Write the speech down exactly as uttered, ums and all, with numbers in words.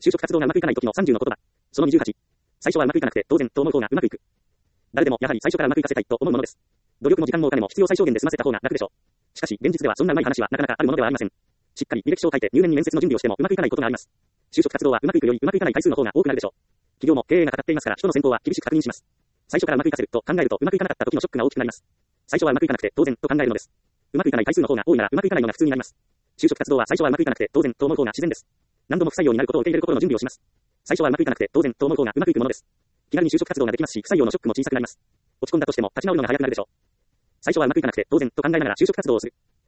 就職活動がうまくいかない時のさんじゅうの言葉。そのにじゅうはち。最初はうまくいかなくて当然と思う方がうまくいく。誰でもやはり最初からうまくいかせたいと思うものです。努力も時間もお金も必要最小限で済ませた方が楽でしょう。しかし現実ではそんなうまい話はなかなかあるものではありません。しっかり履歴書を書いて入念に面接の準備をしてもうまくいかないことがあります。就職活動はうまくいくよりうまくいかない回数の方が多くなるでしょう。企業も経営がかかっていますから人の選考は厳しく確認します。最初からうまくいかせると考えるとうまくいかなかった時のショックが大きくなります。最初はうまくいかなくて当然と考えるのです。うまくいかない回数の方が多いならうまくいかないのが普通になります。就職活動は最初はうまくいかなくて当然と思う方が自然です。何度も不採用になることを受け入れる心の準備をします。最初はうまくいかなくて当然と思う方がうまくいくものです。気軽に就職活動ができますし不採用のショックも小さくなります。落ち込んだとしても立ち直るのが早くなるでしょう。最初はうまくいかなくて当然と考えながら就職活動をする。